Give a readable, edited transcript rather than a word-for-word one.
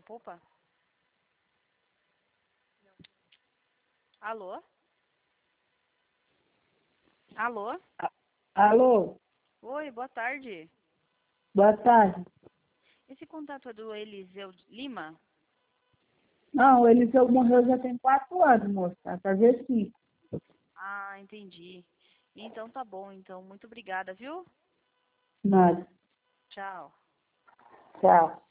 Água Popa? Alô? Alô? Alô, Oi, boa tarde. boa tarde. Esse contato é do Eliseu Lima? Não, o Eliseu morreu já tem 4 anos, moça. Vai fazer 5. Ah, entendi. Então tá bom, então. Muito obrigada, viu? Nada. Tchau. Tchau.